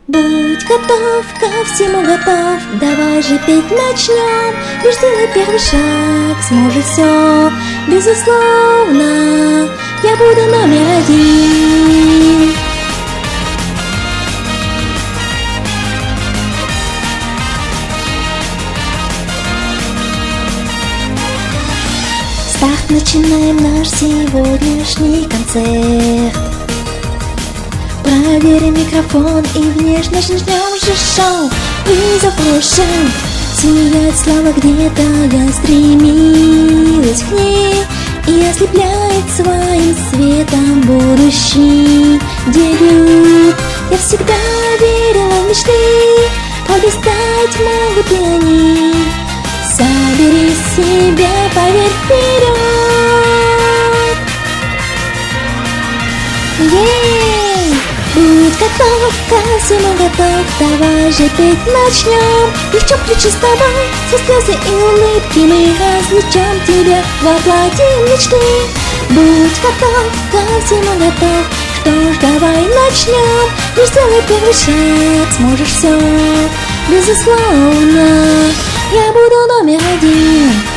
Будь готов, ко всему готов, давай же петь начнем. Лишь сделай первый шаг, сможешь все, безусловно, я буду номер один. Старт, начинаем наш сегодняшний концерт. Проверим микрофон и внешне ждем же шоу. Вызов ушел, сияет слава где-то, я стремилась к ней и ослепляет своим светом будущий дебют. Я всегда верила в мечты, блистать могут и они. Собери себя, поверь вперед. Будь готов, ко всему готов, давай же петь начнем. И в чем ключи с тобой, все слезы и улыбки мы различем тебя, воплотим мечты. Будь готов, ко всему готов, что ж, давай начнем. Лишь сделай первый шаг, сможешь все, безусловно, я буду номер один.